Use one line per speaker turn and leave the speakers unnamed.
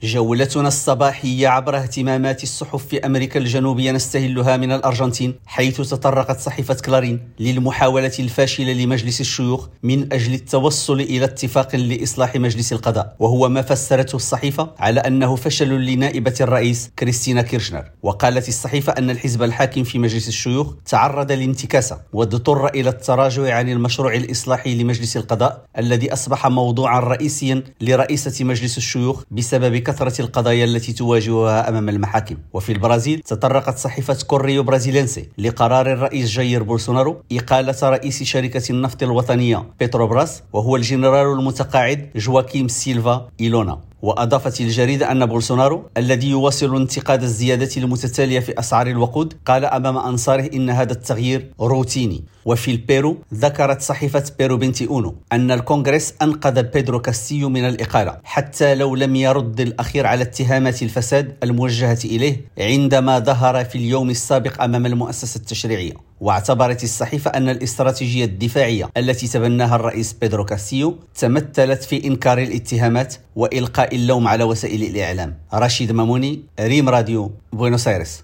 جولتنا الصباحية عبر اهتمامات الصحف في أمريكا الجنوبية نستهلها من الأرجنتين، حيث تطرقت صحيفة كلارين للمحاولة الفاشلة لمجلس الشيوخ من أجل التوصل إلى اتفاق لإصلاح مجلس القضاء، وهو ما فسرته الصحيفة على أنه فشل لنائبة الرئيس كريستينا كيرشنر. وقالت الصحيفة أن الحزب الحاكم في مجلس الشيوخ تعرض لانتكاسة واضطر إلى التراجع عن المشروع الإصلاحي لمجلس القضاء الذي أصبح موضوعا رئيسيا لرئيسة مجلس الشيوخ بسبب كثرة القضايا التي تواجهها أمام المحاكم. وفي البرازيل تطرقت صحيفة كوريو برازيلينسي لقرار الرئيس جاير بولسونارو إقالة رئيس شركة النفط الوطنية بيتروبراس، وهو الجنرال المتقاعد جواكيم سيلفا إيلونا. وأضافت الجريدة أن بولسونارو الذي يواصل انتقاد الزيادات المتتالية في أسعار الوقود قال أمام أنصاره إن هذا التغيير روتيني. وفي البيرو ذكرت صحيفة بيرو 21 أن الكونغرس أنقذ بيدرو كاستيو من الإقالة حتى لو لم يرد الأخير على اتهامات الفساد الموجهة إليه عندما ظهر في اليوم السابق أمام المؤسسة التشريعية. واعتبرت الصحيفة أن الاستراتيجية الدفاعية التي تبناها الرئيس بيدرو كاستيو تمثلت في إنكار الاتهامات وإلقاء اللوم على وسائل الإعلام. رشيد ماموني، ريم راديو، بوينوس آيرس.